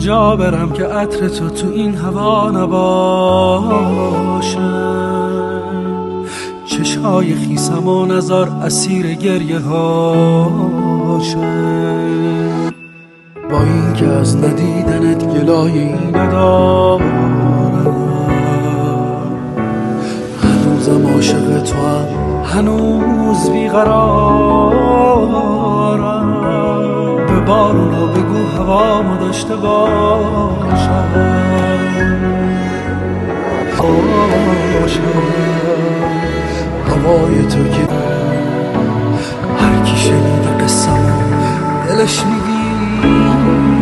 کجا برم که عطر تو این هوا نباشه؟ چشمای خیسم و نظر اسیر گریه هاشه. با این که از ندیدنت گلایه‌ای ندارم، هنوزم عاشق تو هم، هنوز بیقرارم. به بارونو بگو هوامو داشته باشم، هوای تو که هر کی شنیده قصه‌مو دلش میگی